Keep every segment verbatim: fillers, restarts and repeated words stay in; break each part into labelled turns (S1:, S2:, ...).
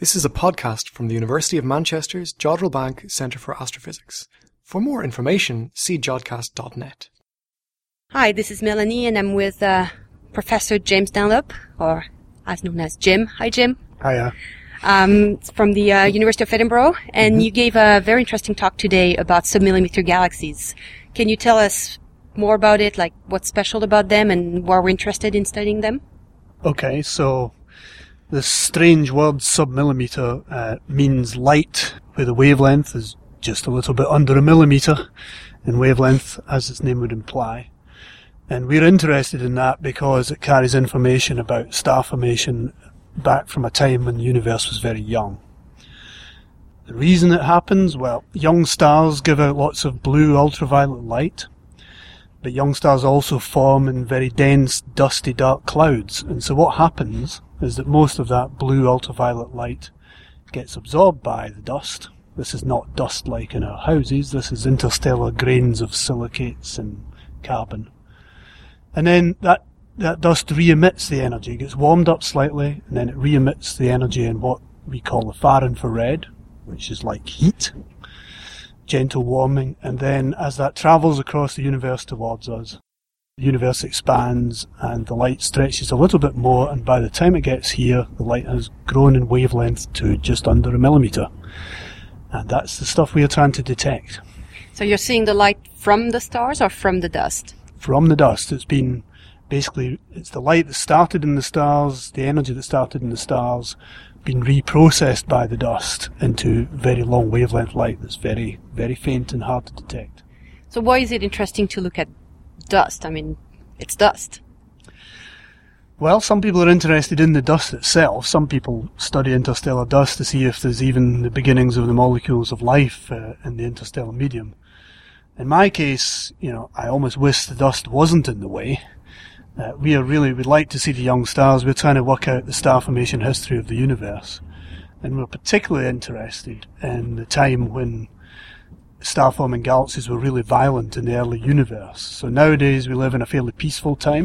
S1: This is a podcast from the University of Manchester's Jodrell Bank Centre for Astrophysics. For more information, see jodcast dot net.
S2: Hi, this is Melanie, and I'm with uh, Professor James Dunlop, or as known as Jim. Hi, Jim.
S3: Hiya.
S2: Um, from the uh, University of Edinburgh, and mm-hmm. you gave a very interesting talk today about submillimeter galaxies. Can you tell us more about it, like what's special about them and why we're interested in studying them?
S3: Okay, so this strange word submillimeter uh, means light where the wavelength is just a little bit under a millimeter in wavelength, as its name would imply. And we're interested in that because it carries information about star formation back from a time when the universe was very young. The reason it happens, well, young stars give out lots of blue ultraviolet light, but young stars also form in very dense, dusty, dark clouds. And so what happens is that most of that blue ultraviolet light gets absorbed by the dust. This is not dust like in our houses, this is interstellar grains of silicates and carbon. And then that, that dust re-emits the energy, it gets warmed up slightly, and then it re-emits the energy in what we call the far infrared, which is like heat, gentle warming, and then as that travels across the universe towards us, the universe expands and the light stretches a little bit more, and by the time it gets here, the light has grown in wavelength to just under a millimeter. And that's the stuff we are trying to detect.
S2: So you're seeing the light from the stars or from the dust?
S3: From the dust. It's been basically, it's the light that started in the stars, the energy that started in the stars, been reprocessed by the dust into very long wavelength light that's very, very faint and hard to detect.
S2: So why is it interesting to look at dust? I mean, it's dust.
S3: Well, some people are interested in the dust itself. Some people study interstellar dust to see if there's even the beginnings of the molecules of life uh, in the interstellar medium. In my case, you know, I almost wish the dust wasn't in the way. Uh, we are really, we'd like to see the young stars. We're trying to work out the star formation history of the universe. And we're particularly interested in the time when star-forming galaxies were really violent in the early universe. So nowadays we live in a fairly peaceful time.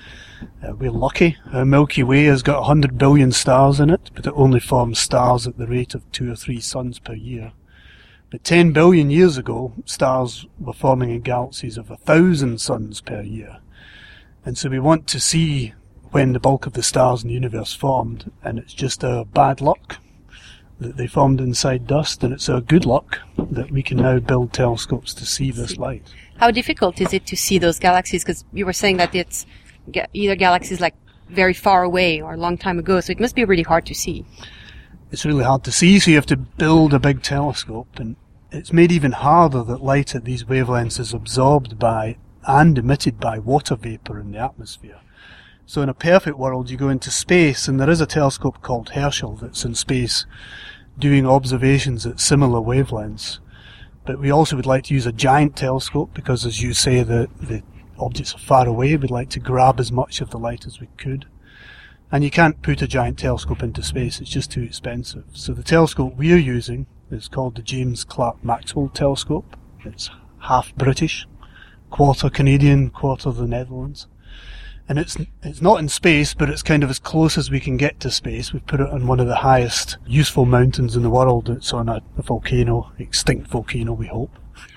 S3: Uh, we're lucky. Our Milky Way has got one hundred billion stars in it, but it only forms stars at the rate of two or three suns per year. But ten billion years ago, stars were forming in galaxies of a thousand suns per year. And so we want to see when the bulk of the stars in the universe formed, and it's just our bad luck that they formed inside dust, and it's our good luck that we can now build telescopes to see this light.
S2: How difficult is it to see those galaxies? Because you were saying that it's ga- either galaxies like very far away or a long time ago, so it must be really hard to see.
S3: It's really hard to see, so you have to build a big telescope, and it's made even harder that light at these wavelengths is absorbed by and emitted by water vapour in the atmosphere. So in a perfect world, you go into space, and there is a telescope called Herschel that's in space doing observations at similar wavelengths. But we also would like to use a giant telescope because, as you say, the, the objects are far away. We'd like to grab as much of the light as we could. And you can't put a giant telescope into space, it's just too expensive. So the telescope we're using is called the James Clerk Maxwell Telescope. It's half British, quarter Canadian, quarter the Netherlands. And it's it's not in space, but it's kind of as close as we can get to space. We've put it on one of the highest useful mountains in the world. It's on a, a volcano, extinct volcano, we hope,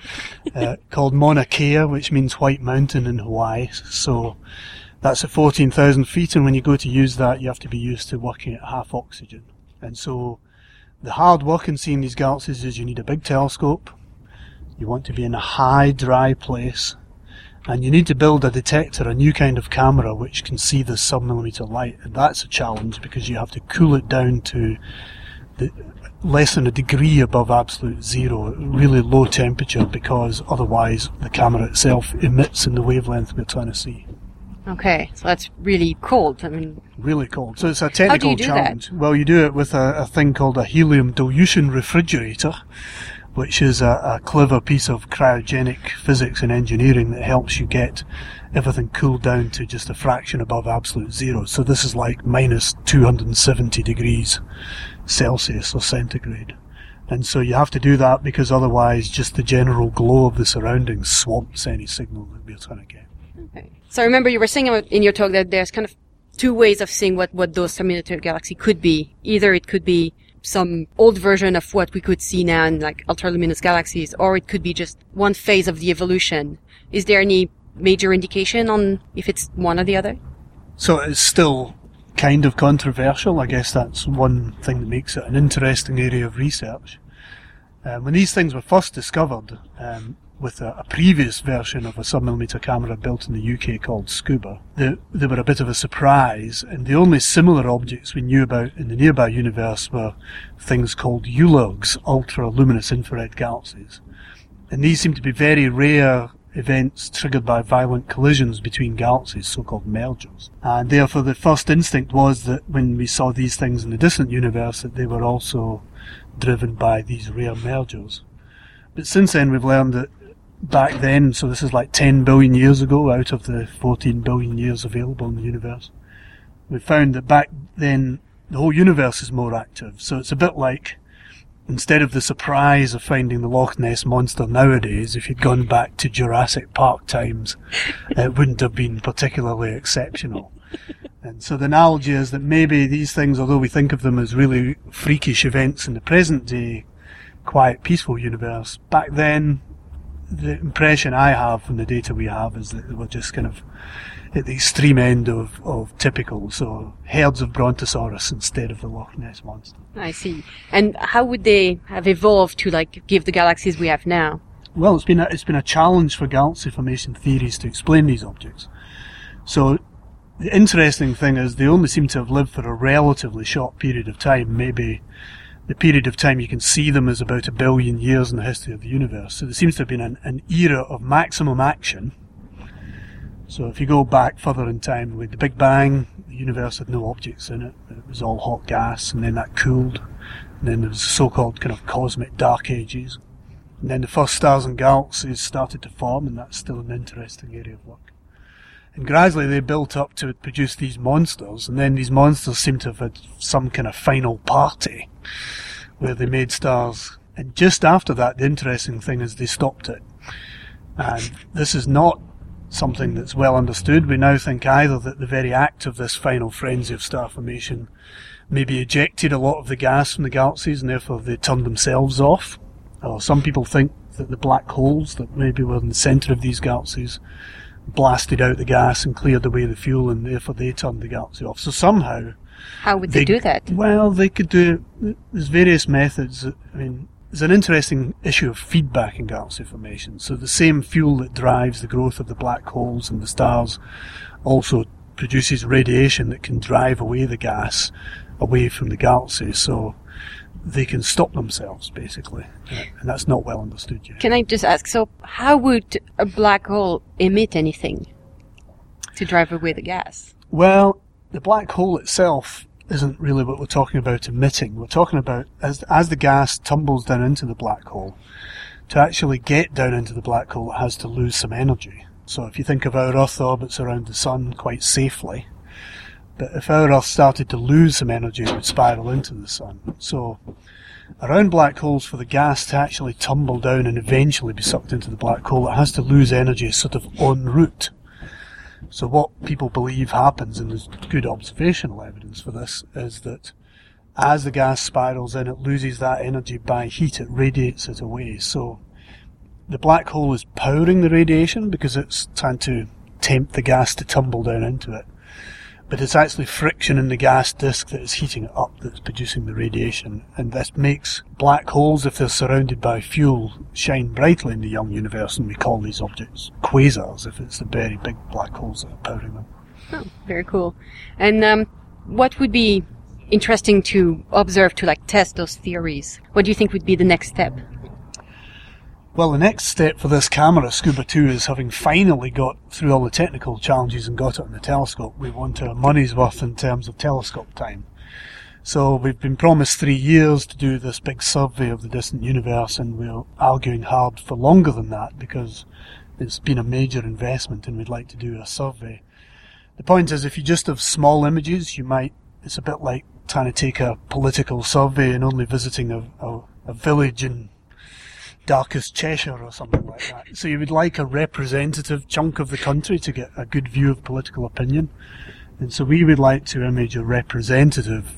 S3: uh, called Mauna Kea, which means White Mountain in Hawaii. So that's at fourteen thousand feet, and when you go to use that, you have to be used to working at half oxygen. And so the hard work in seeing these galaxies is you need a big telescope, you want to be in a high, dry place, and you need to build a detector, a new kind of camera, which can see the submillimeter light. And that's a challenge because you have to cool it down to the, less than a degree above absolute zero, really low temperature, because otherwise the camera itself emits in the wavelength we're trying to see.
S2: Okay, so that's really cold. I mean,
S3: really cold. So it's a technical
S2: how do you do
S3: challenge.
S2: That?
S3: Well, you do it with a, a thing called a helium dilution refrigerator, which is a, a clever piece of cryogenic physics and engineering that helps you get everything cooled down to just a fraction above absolute zero. So this is like minus two hundred seventy degrees Celsius or centigrade. And so you have to do that because otherwise just the general glow of the surroundings swamps any signal that we're trying to get.
S2: Okay. So I remember you were saying in your talk that there's kind of two ways of seeing what, what those submillimeter galaxy could be. Either it could be some old version of what we could see now in like ultraluminous galaxies, or it could be just one phase of the evolution. Is there any major indication on if it's one or the other?
S3: So it's still kind of controversial. I guess that's one thing that makes it an interesting area of research. Um, when these things were first discovered, um, with a, a previous version of a submillimeter camera built in the U K called Scuba, they, they were a bit of a surprise, and the only similar objects we knew about in the nearby universe were things called U L U Gs, ultra-luminous infrared galaxies. And these seem to be very rare events triggered by violent collisions between galaxies, so-called mergers. And therefore the first instinct was that when we saw these things in the distant universe, that they were also driven by these rare mergers. But since then we've learned that back then, so this is like ten billion years ago out of the fourteen billion years available in the universe, we found that back then the whole universe is more active. So it's a bit like, instead of the surprise of finding the Loch Ness Monster nowadays, if you'd gone back to Jurassic Park times, it wouldn't have been particularly exceptional. And so the analogy is that maybe these things, although we think of them as really freakish events in the present day, quiet, peaceful universe, back then, the impression I have from the data we have is that they were just kind of at the extreme end of, of typical, so herds of Brontosaurus instead of the Loch Ness Monster.
S2: I see. And how would they have evolved to like give the galaxies we have now?
S3: Well, it's been a, it's been a challenge for galaxy formation theories to explain these objects. So the interesting thing is they only seem to have lived for a relatively short period of time. Maybe the period of time you can see them is about a billion years in the history of the universe. So there seems to have been an, an era of maximum action. So if you go back further in time, with the Big Bang, the universe had no objects in it. It was all hot gas, and then that cooled. And then there was the so-called kind of cosmic dark ages. And then the first stars and galaxies started to form, and that's still an interesting area of work. And gradually they built up to produce these monsters, and then these monsters seem to have had some kind of final party where they made stars. And just after that, the interesting thing is they stopped it. And this is not something that's well understood. We now think either that the very act of this final frenzy of star formation maybe ejected a lot of the gas from the galaxies, and therefore they turned themselves off. Or some people think that the black holes that maybe were in the centre of these galaxies blasted out the gas and cleared away the fuel, and therefore they turned the galaxy off. So somehow...
S2: How would they, they do that?
S3: Well, they could do it. There's various methods. I mean, there's an interesting issue of feedback in galaxy formation. So the same fuel that drives the growth of the black holes and the stars also produces radiation that can drive away the gas away from the galaxy. So they can stop themselves, basically. And that's not well understood yet.
S2: Can I just ask, so how would a black hole emit anything to drive away the gas?
S3: Well, the black hole itself isn't really what we're talking about emitting. We're talking about, as as the gas tumbles down into the black hole, to actually get down into the black hole, it has to lose some energy. So if you think of our Earth orbits around the Sun quite safely, but if our Earth started to lose some energy, it would spiral into the Sun. So around black holes, for the gas to actually tumble down and eventually be sucked into the black hole, it has to lose energy sort of en route. So what people believe happens, and there's good observational evidence for this, is that as the gas spirals in, it loses that energy by heat, it radiates it away. So the black hole is powering the radiation because it's trying to tempt the gas to tumble down into it. But it's actually friction in the gas disk that is heating it up that's producing the radiation. And this makes black holes, if they're surrounded by fuel, shine brightly in the young universe, and we call these objects quasars if it's the very big black holes that are powering them.
S2: Oh, very cool. And um, what would be interesting to observe to like test those theories? What do you think would be the next step?
S3: Well, the next step for this camera, Scuba two, is having finally got through all the technical challenges and got it on the telescope. We want our money's worth in terms of telescope time. So we've been promised three years to do this big survey of the distant universe, and we're arguing hard for longer than that because it's been a major investment and we'd like to do a survey. The point is, if you just have small images, you might, it's a bit like trying to take a political survey and only visiting a, a, a village in darkest Cheshire or something like that. So you would like a representative chunk of the country to get a good view of political opinion. And so we would like to image a representative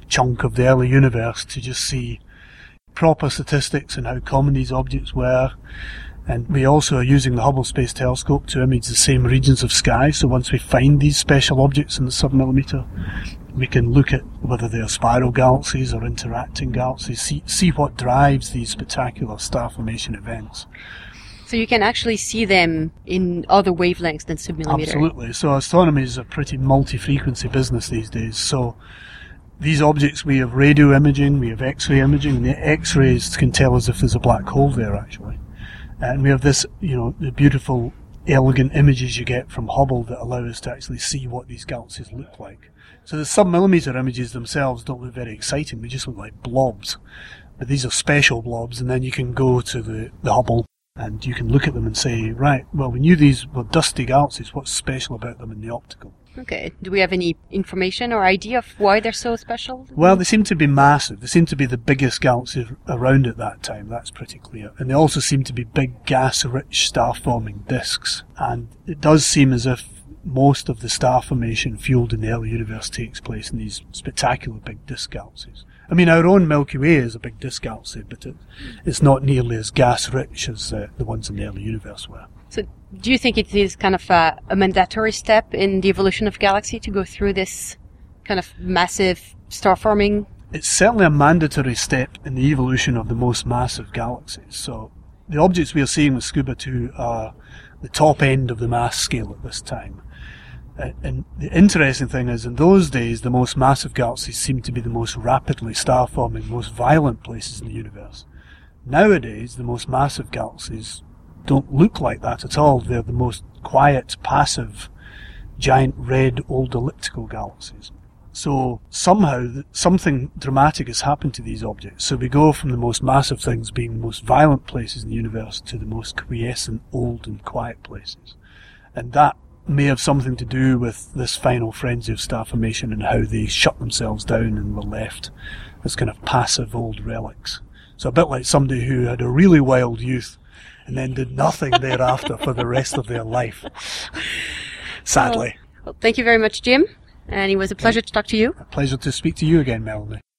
S3: chunk of the early universe to just see proper statistics and how common these objects were. And we also are using the Hubble Space Telescope to image the same regions of sky, so once we find these special objects in the submillimeter, we can look at whether they are spiral galaxies or interacting galaxies, see, see what drives these spectacular star formation events.
S2: So you can actually see them in other wavelengths than submillimeter.
S3: Absolutely. So astronomy is a pretty multi-frequency business these days. So these objects, we have radio imaging, we have X-ray imaging, and the X-rays can tell us if there's a black hole there, actually. And we have this, you know, the beautiful, elegant images you get from Hubble that allow us to actually see what these galaxies look like. So the submillimeter images themselves don't look very exciting, they just look like blobs. But these are special blobs, and then you can go to the, the Hubble and you can look at them and say, right, well, we knew these were dusty galaxies, what's special about them in the optical?
S2: Okay. Do we have any information or idea of why they're so special?
S3: Well, they seem to be massive. They seem to be the biggest galaxies around at that time, that's pretty clear. And they also seem to be big gas-rich star-forming disks. And it does seem as if most of the star formation fueled in the early universe takes place in these spectacular big disk galaxies. I mean, our own Milky Way is a big disk galaxy, but it, it's not nearly as gas-rich as uh, the ones in the early universe were.
S2: So do you think it is kind of a, a mandatory step in the evolution of galaxy to go through this kind of massive star forming?
S3: It's certainly a mandatory step in the evolution of the most massive galaxies. So the objects we are seeing with Scuba two are the top end of the mass scale at this time. Uh, and the interesting thing is, in those days, the most massive galaxies seemed to be the most rapidly star-forming, most violent places in the universe. Nowadays, the most massive galaxies don't look like that at all. They're the most quiet, passive, giant red old elliptical galaxies. So somehow something dramatic has happened to these objects. So we go from the most massive things being the most violent places in the universe to the most quiescent, old and quiet places. And that may have something to do with this final frenzy of star formation and how they shut themselves down and were left as kind of passive old relics. So a bit like somebody who had a really wild youth and then did nothing thereafter for the rest of their life. Sadly.
S2: Well, well, thank you very much, Jim. And it was a pleasure to talk to you.
S3: A pleasure to speak to you again, Melanie.